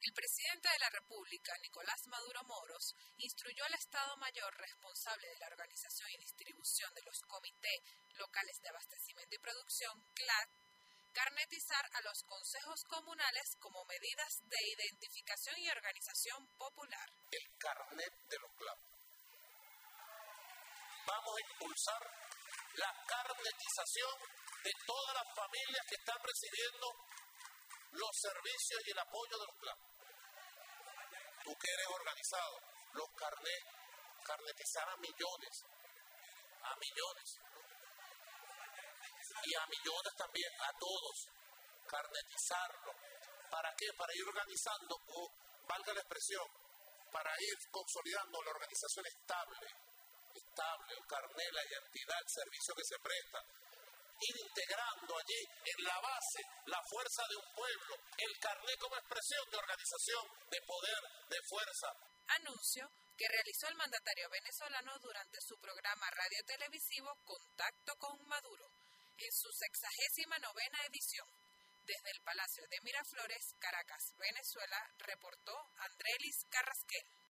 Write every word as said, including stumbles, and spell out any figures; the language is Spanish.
El presidente de la República, Nicolás Maduro Moros, instruyó al Estado Mayor responsable de la organización y distribución de los comités locales de abastecimiento y producción, C L A D, carnetizar a los consejos comunales como medidas de identificación y organización popular. El carnet de los C L A D. Vamos a impulsar la carnetización de todas las familias que están recibiendo los servicios y el apoyo de los C L A D. Tú que eres organizado, los carnet, carnetizar a millones, a millones. Y a millones también, a todos, carnetizarlo. ¿Para qué? Para ir organizando, o valga la expresión, para ir consolidando la organización estable, estable, el carnet, la identidad, el servicio que se presta. Ir integrando allí, en la base, la fuerza de un pueblo, el carnet como expresión de organización, de poder, de fuerza. Anuncio que realizó el mandatario venezolano durante su programa radio-televisivo Contacto con Maduro, en su sexagésima novena edición. Desde el Palacio de Miraflores, Caracas, Venezuela, reportó Andrelis Carrasquel.